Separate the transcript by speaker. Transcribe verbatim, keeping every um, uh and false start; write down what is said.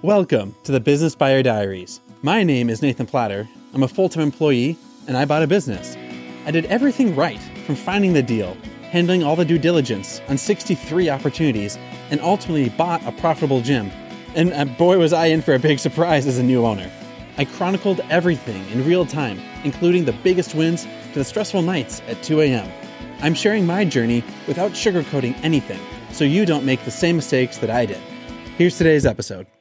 Speaker 1: Welcome to the Business Buyer Diaries. My name is Nathan Platter. I'm a full-time employee, and I bought a business. I did everything right, from finding the deal, handling all the due diligence on sixty-three opportunities, and ultimately bought a profitable gym. And uh, boy was I in for a big surprise as a new owner. I chronicled everything in real time, including the biggest wins to the stressful nights at two a.m. I'm sharing my journey without sugarcoating anything, so you don't make the same mistakes that I did. Here's today's episode.